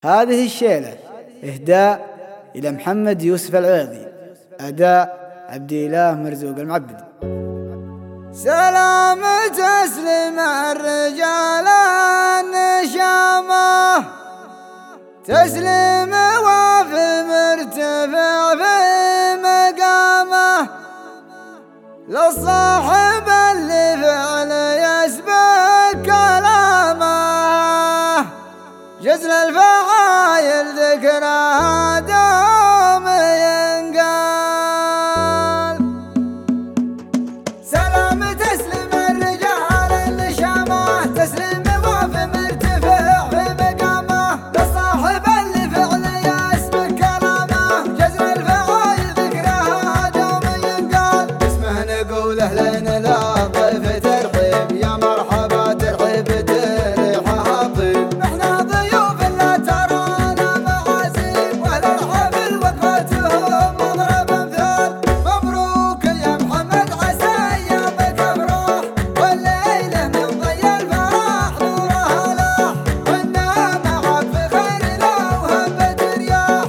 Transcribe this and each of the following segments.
هذه الشيلة إهداء إلى محمد يوسف العويضي، أداء عبد الله مرزوق المعبدي. سلام تسلم الرجال النشامة، تسلم وفي مرتفع في مقامه، للصاحب اللي فعل يسبق كلامه، جزل الفعايل ذكرها دوم ينقال. سلام تسلم الرجال النشامة، تسلم وفي مرتفع في مقامه، للصاحب اللي فعل يسبق كلامه، جزل الفعايل ذكرها دوم ينقال. اسمه نقوله لين لا ضيف ترحيب، يا مرحبا ترحيب تريحها طيب. نحن ضيوف لا ترانا معازيم، وللحفل وقفتهم مضرب امثال. مبروك يا محمد عسى ايامك افراح، والليله من ضي الفرح نورها لاح، وإنا معك في خير لو هبت رياح،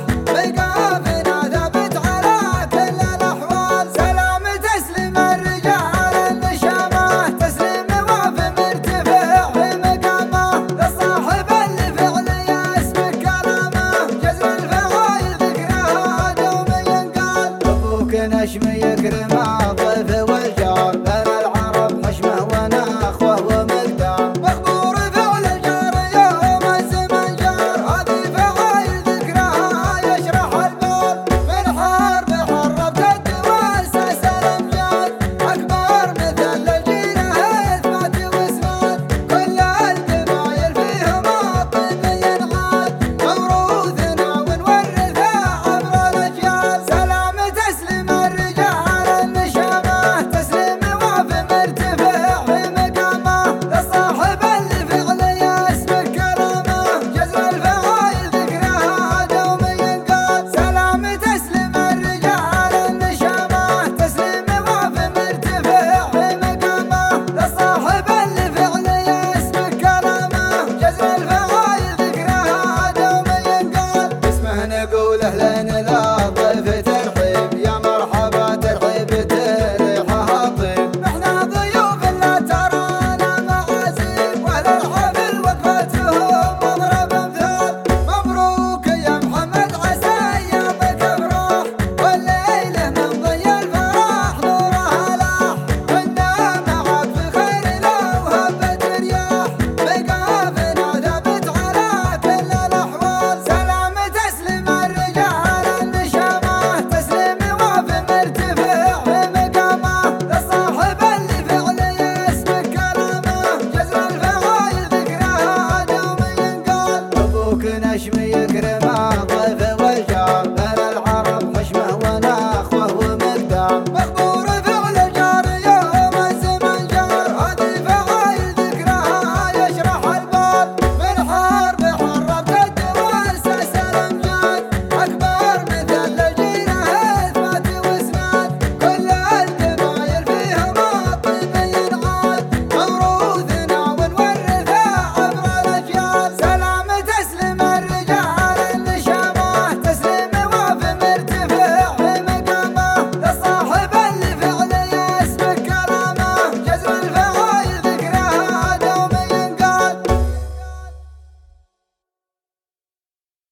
ميقافنا ثابت على كل الاحوال. سلام تسلم الرجال النشامة، تسلم وفي مرتفع في مقامه، للصاحب اللي فعل يسبق كلامه، جزل الفعايل ذكرها دوم ينقال. ابوك نشم يكرم الضيف والجار، بين العرب حشمه ونخوه ومقدار، مخبور فعل الجار يوم الزمن جار، هذه فعايل ذكرها يشرح البال. من حرب حربت الدول ساس الامجاد، اكبر مثل الجيره اثبات واسناد، كل الجمايل فيهم الطيب ينعاد، موروثنا ونورثه عبر الاجيال. سلام تسلم الرجال النشامة، تسلم وفي مرتفع في مقامه، للصاحب اللي فعل يسبق كلامه، جزل الفعايل ذكرها دوم ينقال. سلام تسلم الرجال النشامة، تسلم وفي مرتفع في مقامه، للصاحب اللي فعل يسبق كلامه، جزل الفعايل ذكرها دوم ينقال. اسمه نقوله لين لا ضيف ترحيب، يا مرحبا ترحيب تريحها طيب. نحن ضيوف لا ترانا معازيم، وللحفل وقفتهم مضرب امثال. مبروك يا محمد عسى ايامك افراح، والليله من ضي الفرح نورها لاح، وإنا معك في خير لو هبت رياح، ميقافنا ثابت على كل الاحوال. سلام تسلم الرجال النشامة، تسلم وفي مرتفع في مقامه، للصاحب اللي فعل يسبق كلامه، جزل الفعايل ذكرها دوم ينقال. ابوك نشم يكرم